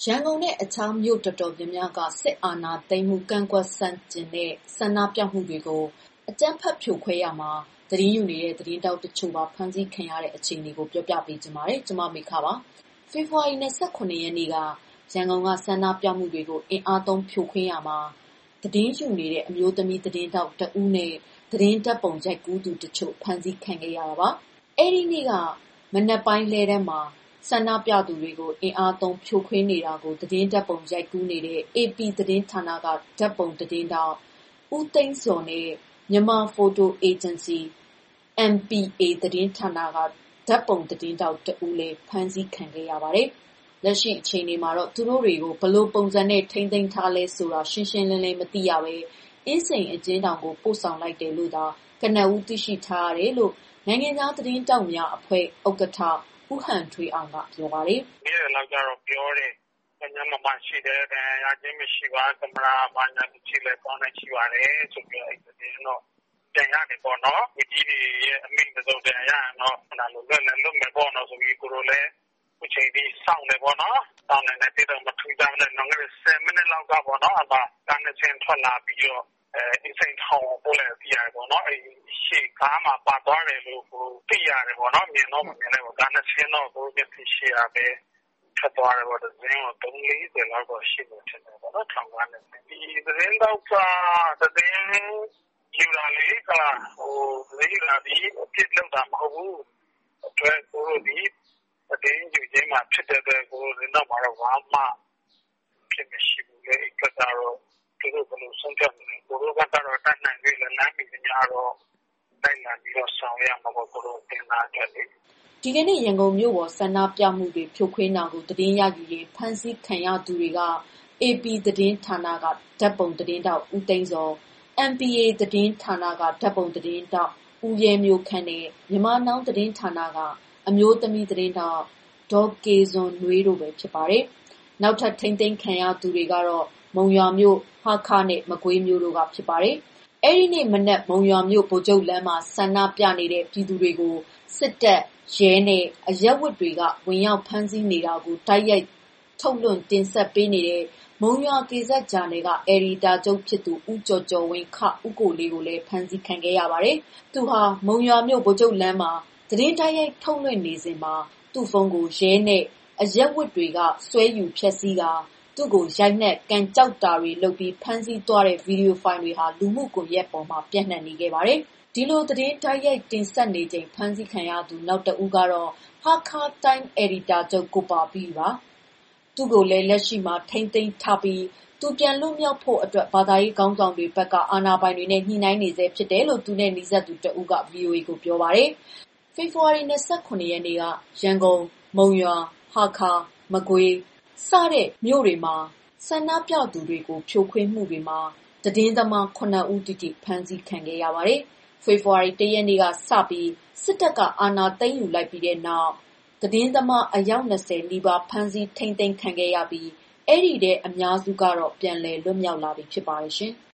ရန်ကုန်နဲ့အခြားမြို့တော်တော်များများကစစ်အာဏာသိမ်းမှုကန့်ကွက်ဆန့်ကျင်တဲ့ဆန္ဒပြမှုတွေကိုအကြမ်းဖက်ဖြိုခွဲရာမှာသတင်းယူနေတဲ့သတင်းတောက်တချို့ပါဖမ်းဆီးခံရတဲ့အခြေအနေကိုပြောပြပေးချင်ပါတယ်။ကျွန်မမေခပါ။ဖေဖော်ဝါရီ29ရက်နေ့ကရန်ကုန်ကဆန္ဒပြမှုတွေကိုအင်အားသုံးဖြိုခွင်းရာမှာသတင်းယူနေတဲ့အမျိုးသမီးသတင်းတောက်တဦးနဲ့သတင်းတပ်ပုံရိုက်ကူးသူတချို့ဖမ်းဆီးခံခဲ့ရတာပါ။အဲ့ဒီနေ့ကမနက်ပိုင်းလဲတန်းမှာဆန္ဒပြသူတွေကိုအင်အားသုံးဖြိုခွင်းနေတာကိုသတင်းတပ်ပုံရိုက်ကူးနေတဲ့ AP သတင်းဌာနကဓာတ်ပုံသတင်းတောက်ဦးသိန်းစောနဲ့မြန်မာဖိုတိုအေဂျင်စီ MPA သတင်းဌာနကဓာတ်ပုံသတင်းတောက်တဦးလည်းဖမ်းဆီးခံခဲ့ရပါတယ်။လက်ရှိအချိန်မှာတော့သူတို့တွေကိုဘယ်လိုပုံစံနဲ့ထိန်းသိမ်းထားလဲဆိုတာရှင်းရှင်းလင်းလင်းမသိရဘဲအင်းစိန်အကျဉ်းထောင်ကိုပို့ဆောင်လိုက်တယ်လို့သာကနဦးသိရှိထားရတယ်လို့နိုင်ငံသားသတင်းတောက်များအဖွဲ့ဥက္ကဋ္ဌဦးဟန်ထွေးအောင်ကပြောပါတယ်။နေ့ရက်လောက်ကျတော့ပြောတယ်။ညမမရှိတဲ့ရခြင်းမရှိပါသမရာဘာညာကြည့်လဲပေါင်းနေရှိပါတယ်ဆိုပြီးအဲ့ဒီတော့ပြန်ရတယ်ပေါ့နော်။ဒီကြီးရဲ့အမိန့်သုံးတယ်ရအောင်တော့နာလို့လည်းလုပ်မယ်ပေါ့နော်ဆိုပြီးကိုလိုလည်းအချိန်ဒီစောင့်နေပေါ့နော်။စောင့်နေတယ်တော့မထူးကြဘူးလည်းငါက7မိနစ်လောက်ကပေါ့နော်။အမကနေချင်းထွက်လာပြီးတော့အင်းစိန်ထောင်ပို့လဲပြရတယ်ပေါ့နော်။အဲ့ရှေ့ကားမှာပါသွားတယ်လို့သိရတယ်ပေါ့နော်။မြင်တော့မမြင်လဲပေါ့။ကနေချင်းတော့ကိုမျက်စိရှိရပဲထွက်သွားတယ်ပေါ့။သတင်းကို3-4လောက်တော့ရှိနေတယ်ပေါ့နော်။ထောင်ကနေဒီသတင်းတော့သတင်းယူလာလေကသတင်းလာပြီးပြစ်လောက်တာမဟုတ်ဘူး။အတွက်ကိုဒီသတင်းယူခြင်းမှာဖြစ်တဲ့ကိုတော့မှာတော့ဘာမှဖြစ်မရှိဘူးလေ။ကတော့သူတို့ဘယ်လိုဆုံးဖြတ်လဲကိုတို့ကတော့တတ်နိုင်ပြီလည်းလမ်းပြီးညတော့တိုင်းလာပြီးတော့ဆောင်ရမှာပေါ့ကိုတို့တင်လာတယ်လေဒီကနေ့ရန်ကုန်မြို့ပေါ်ဆန္ဒပြမှုတွေဖြိုခွင်းတာကိုသတင်းရယူရင်ဖမ်းဆီးခံရသူတွေက AP သတင်းဌာနကဓာတ်ပုံသတင်းတောက်ဦးသိန်းစော MPA သတင်းဌာနကဓာတ်ပုံသတင်းတောက်ဦးရဲမျိုးခန့်နဲ့မြန်မာနောင်သတင်းဌာနကအမျိုးသမီးသတင်းတောက်ဒေါ်ကေဇွန်နွေးတို့ပဲဖြစ်ပါတယ်။နောက်ထပ်ထိမ့်သိမ်းခံရသူတွေကတော့မုံရွာမြို့ဟာခနဲ့မကွေးမြို့တို့ကဖြစ်ပါတယ်။အဲ့ဒီနေ့မနက်မုံရွာမြို့ဗိုလ်ချုပ်လမ်းမှာဆန္ဒပြနေတဲ့ပြည်သူတွေကိုစစ်တပ်ရဲနဲ့အရက်ဝတ်တွေကဝင်ရောက်ဖမ်းဆီးနေတာကိုတိုက်ရိုက်ထုတ်လွှင့်တင်ဆက်ပေးနေတဲ့မုံရွာကေဇက်ဂျာနယ်ကအယ်ဒီတာချုပ်ဖြစ်သူဦးကျော်ကျော်ဝင်းခဦးကိုလေးကိုလည်းဖမ်းဆီးခံခဲ့ရပါတယ်။သူဟာမုံရွာမြို့ဗိုလ်ချုပ်လမ်းမှာသတင်းတိုက်ရိုက်ထုတ်လွှင့်နေစဉ်မှာသူ့ဖုန်းကိုရဲနဲ့အရက်ဝတ်တွေကဆွဲယူဖျက်ဆီးတာသူ့ကိုရိုက်နှက်ကန်ကြောက်တာတွေလုပ်ပြီးဖမ်းဆီးသွားတဲ့ဗီဒီယိုဖိုင်တွေဟာလူမှုကွန်ရက်ပေါ်မှာပြန့်နှံ့နေခဲ့ပါတယ်။ဒီလိုသတင်းတိုက်ရိုက်တင်ဆက်နေချိန်ဖမ်းဆီးခံရသူနောက်တဦးကတော့ဟာခါတိုင်းအယ်ဒီတာချုပ်ကိုပါပြီးပါ။သူ့ကိုလည်းလက်ရှိမှာထိမ့်သိမ်းထားပြီးသူပြန်လွတ်မြောက်ဖို့အတွက်ဘာသာရေးခေါင်းဆောင်တွေဘက်ကအာဏာပိုင်တွေနဲ့ညှိနှိုင်းနေဆဲဖြစ်တယ်လို့သူနဲ့နှိစက်သူတဦးက VOA ကိုပြောပါတယ်။ဖေဖော်ဝါရီ29ရက်နေ့ကရန်ကုန်မုံရွာဟာခါမကွေးစတဲ့မြို့တွေမှာဆန္ဒပြသူတွေကိုဖြိုခွင်းမှုတွေမှာသတင်းသမား9ဦးတိဖမ်းဆီးခံခဲ့ရပါတယ်။ဖေဖော်ဝါရီ1ရက်နေ့ကစပြီးစစ်တပ်ကအာဏာသိမ်းယူလိုက်ပြီးတဲ့နောက်သတင်းသမားအယောက်20နီးပါးဖမ်းဆီးထိန်းသိမ်းခံခဲ့ရပြီးအဲ့ဒီတဲ့အများစုကတော့ပြန်လည်လွတ်မြောက်လာပြီဖြစ်ပါတယ်ရှင်။